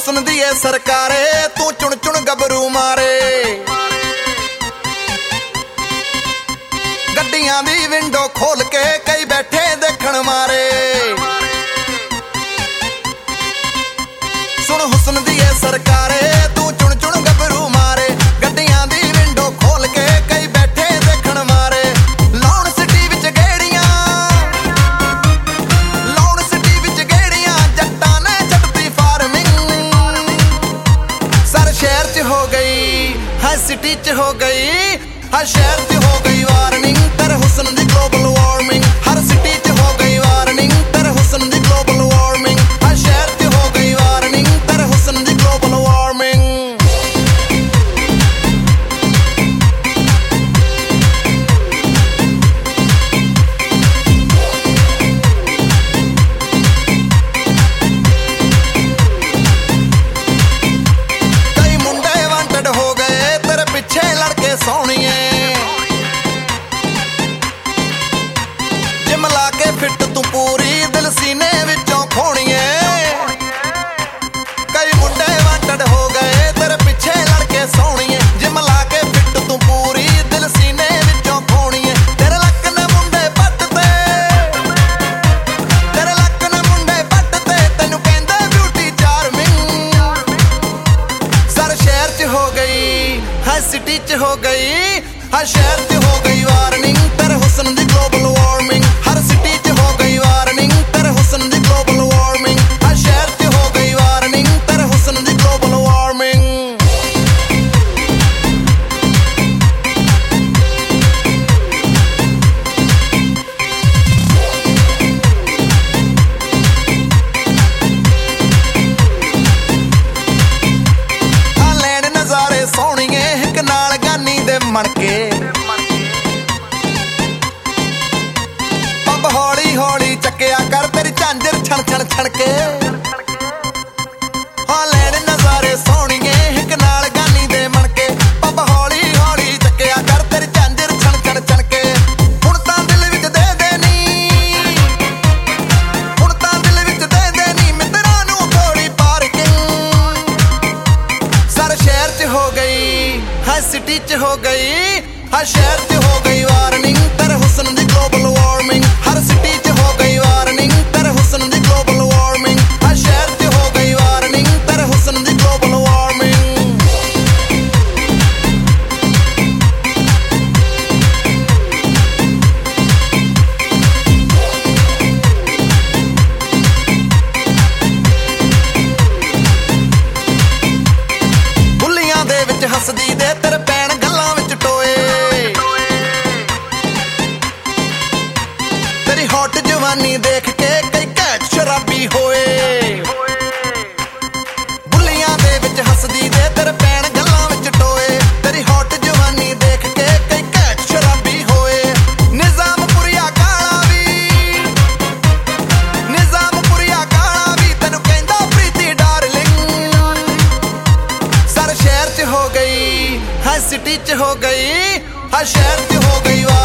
हुस्न दी ए सरकारे तू चुन चुन गबरू मारे गड्डियां दी विंडो खोल के कई बैठे देखण मारे सुन हुस्न दी ए सरकारे तू चुन चुन गबरू मारे गड्डियां दी विंडो खोल के कई बैठे देखण मारे लाउन सिटी विच गेड़ियां जट्टां ने छड्डती फार्मिंग सर शहर च हो गई है सिटी च हो गई हर शहर च हो गई वार्निंग तेरे हुस्न दी ग्लोबल वार्मिंग हर सिटी च हो गई वार्निंग तेरे हुस्न दी ग्लोबल वार्मिंग हर शहर च हो गई वार्निंग तेरे हुस्न दी ग्लोबल वार्मिंग कई मुंडे वांटेड हो गए तेरे पीछे लड़के सोहणीए फिट तू पूरी दिल सीने विचों खोणीए कई मुंडे वांटेड हो गए तेरे पीछे लड़के सोहणीए जिम ला के फिट तू पूरी दिल सीने विचों खोणीए तेरे लक ने मुंडे पटते तेरे लक ने मुंडे पटते तैनू कहंदे ब्यूटी चार्मिंग सर शहर च हो गई है सिटी च हो गई हर शहर च हो गई वार्निंग तेरे हुस्न दी ग्लोबल वार्मिंग हर सिटी च हो गई वार्निंग तेरे हुस्न दी ग्लोबल वार्मिंग हर शहर च हो गई वार्निंग तेरे हुस्न दी ग्लोबल वार्मिंग लैण नज़ारे सोहणीए हिक नाल गानी दे मणके हौली हौली चक्या कर तेरी झांजर छण छण छणके हाँ लैण नज़ारे सोहणीए हिक नाल गानी दे मणके पब हौली हौली चक्या कर तेरी झांजर छण छण छणके हुण तां दिल विच दे देनी हुण तां दिल विच दे देनी मित्तरां नूं थोड़ी पार्किंग सर शहर च हो गई है सिटी च हो गई हर शहर च हो गई वार्निंग तेरे हुस्न दी ग्लोबल वार्मिंग हर सिटी च हो गई वार्निंग तेरे हुस्न दी ग्लोबल वार्मिंग हर शहर च हो गई वार्निंग तेरे हुस्न दी ग्लोबल वार्मिंग ਬੁੱਲੀਆਂ ਦੇ ਵਿੱਚ ਹੱਸਦੀ ਦੇ ਤੇਰੇ ਪੈਣ ਗੱਲਾਂ ਵਿੱਚ ਟੋਏ ਤੇਰੀ ਹੌਟ ਜਵਾਨੀ ਦੇਖ ਕੇ ਕਈ ਘੈਂਟ ਸ਼ਰਾਬੀ ਹੋਏ ਬੁੱਲੀਆਂ ਦੇ ਵਿੱਚ ਹੱਸਦੀ ਦੇ ਤੇਰੇ ਪੈਣ ਗੱਲਾਂ ਵਿੱਚ ਟੋਏ ਤੇਰੀ ਹੌਟ ਜਵਾਨੀ ਦੇਖ ਕੇ ਕਈ ਘੈਂਟ ਸ਼ਰਾਬੀ ਹੋਏ ਨਿਜ਼ਾਮਪੁਰੀਆ ਕਾਲਾ ਵੀ ਤੈਨੂੰ ਕਹਿੰਦਾ ਪ੍ਰੀਤੀ ਡਾਰਲਿੰਗ सर शहर च हो गई है सिटी च हो गई हर शहर च हो गई